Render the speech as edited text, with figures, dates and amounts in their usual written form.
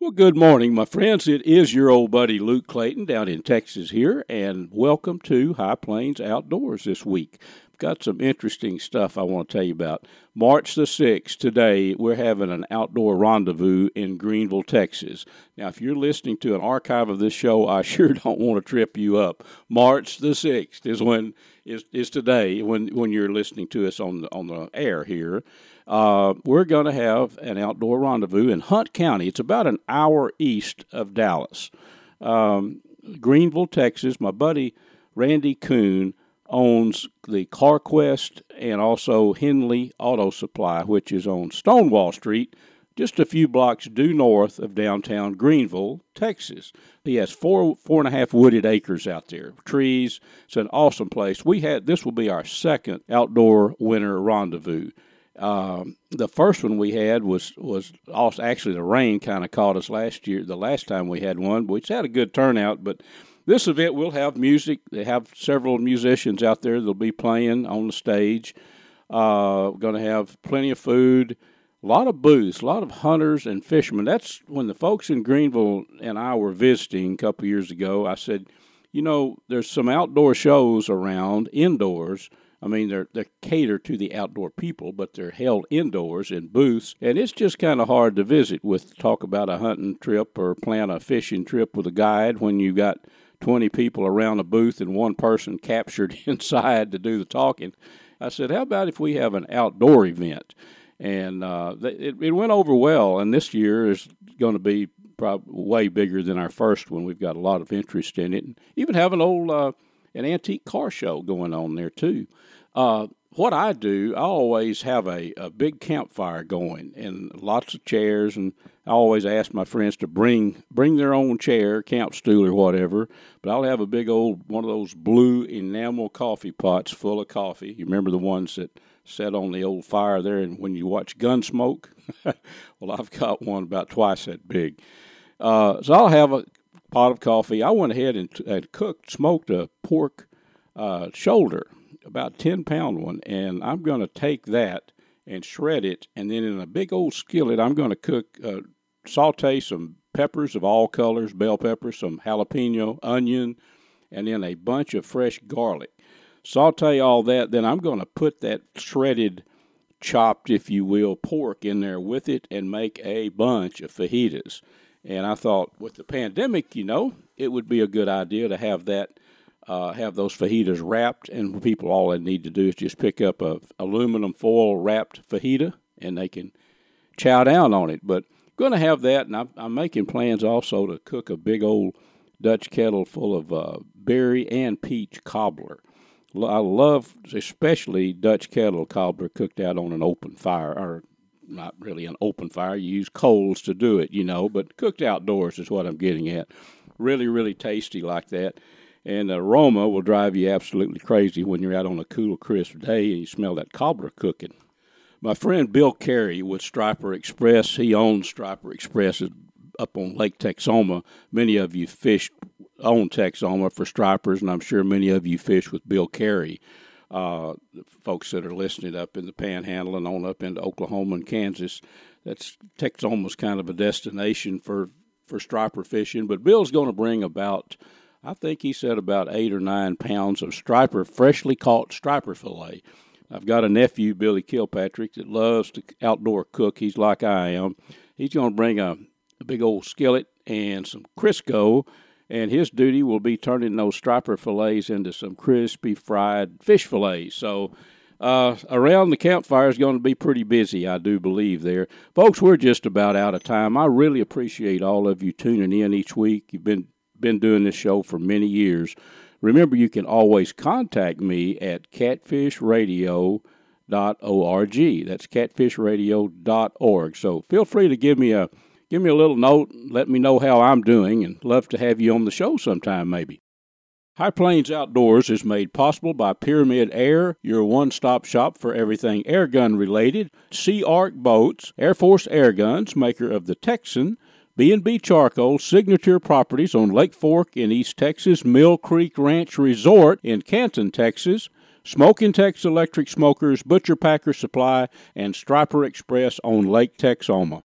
Well, good morning, my friends. It is your old buddy Luke Clayton down in Texas here, and welcome to High Plains Outdoors this week. I've got some interesting stuff I want to tell you about. March the 6th, today, we're having an outdoor rendezvous in Greenville, Texas. Now, if you're listening to an archive of this show, I sure don't want to trip you up. March the 6th is today when you're listening to us on the air here. We're going to have an outdoor rendezvous in Hunt County. It's about an hour east of Dallas. Greenville, Texas. My buddy Randy Kuhn owns the CarQuest and also Henley Auto Supply, which is on Stonewall Street, just a few blocks due north of downtown Greenville, Texas. He has four and a half wooded acres out there, trees. It's an awesome place. This will be our second outdoor winter rendezvous. The first one we had was also, actually the rain kind of caught us last year, the last time we had one, which had a good turnout. But this event will have music. They have several musicians out there that'll be playing on the stage. We're going to have plenty of food, a lot of booths, a lot of hunters and fishermen. That's when the folks in Greenville and I were visiting a couple years ago. I said, there's some outdoor shows around indoors. I mean, they're catered to the outdoor people, but they're held indoors in booths, and it's just kind of hard to visit talk about a hunting trip or plan a fishing trip with a guide when you got 20 people around a booth and one person captured inside to do the talking. I said, how about if we have an outdoor event? And it went over well, and this year is going to be probably way bigger than our first one. We've got a lot of interest in it, and even have an antique car show going on there too. What I do, I always have a big campfire going and lots of chairs, and I always ask my friends to bring their own chair, camp stool or whatever, but I'll have a big old one of those blue enamel coffee pots full of coffee. You remember the ones that set on the old fire there and when you watch Gunsmoke? Well, I've got one about twice that big. So I'll have a pot of coffee. I went ahead and smoked a pork shoulder, about 10-pound one, and I'm going to take that and shred it, and then in a big old skillet, I'm going to saute some peppers of all colors, bell pepper, some jalapeno, onion, and then a bunch of fresh garlic. Saute all that, then I'm going to put that shredded, chopped, if you will, pork in there with it and make a bunch of fajitas. And I thought, with the pandemic, it would be a good idea to have that. Have those fajitas wrapped, and people, all they need to do is just pick up a aluminum foil wrapped fajita, and they can chow down on it. But going to have that, and I'm making plans also to cook a big old Dutch kettle full of berry and peach cobbler. I love especially Dutch kettle cobbler cooked out on an open fire, or not really an open fire. You use coals to do it, but cooked outdoors is what I'm getting at. Really, really tasty like that. And the aroma will drive you absolutely crazy when you're out on a cool, crisp day and you smell that cobbler cooking. My friend Bill Carey with Striper Express, he owns Striper Express up on Lake Texoma. Many of you fish on Texoma for stripers, and I'm sure many of you fish with Bill Carey. The folks that are listening up in the Panhandle and on up into Oklahoma and Kansas, Texoma's kind of a destination for striper fishing. But Bill's going to bring I think he said about 8 or 9 pounds of freshly caught striper fillet. I've got a nephew, Billy Kilpatrick, that loves to outdoor cook. He's like I am. He's going to bring a big old skillet and some Crisco, and his duty will be turning those striper fillets into some crispy fried fish fillets. So around the campfire is going to be pretty busy, I do believe there. Folks, we're just about out of time. I really appreciate all of you tuning in each week. You've been doing this show for many years. Remember, you can always contact me at catfishradio.org. That's catfishradio.org. So feel free to give me a little note, let me know how I'm doing, and love to have you on the show sometime maybe. High Plains Outdoors is made possible by Pyramid Air, your one-stop shop for everything airgun related, Sea Arc Boats, Air Force Air Guns, maker of the Texan, B&B Charcoal, Signature Properties on Lake Fork in East Texas, Mill Creek Ranch Resort in Canton, Texas, Smoking Tex Electric Smokers, Butcher Packer Supply, and Striper Express on Lake Texoma.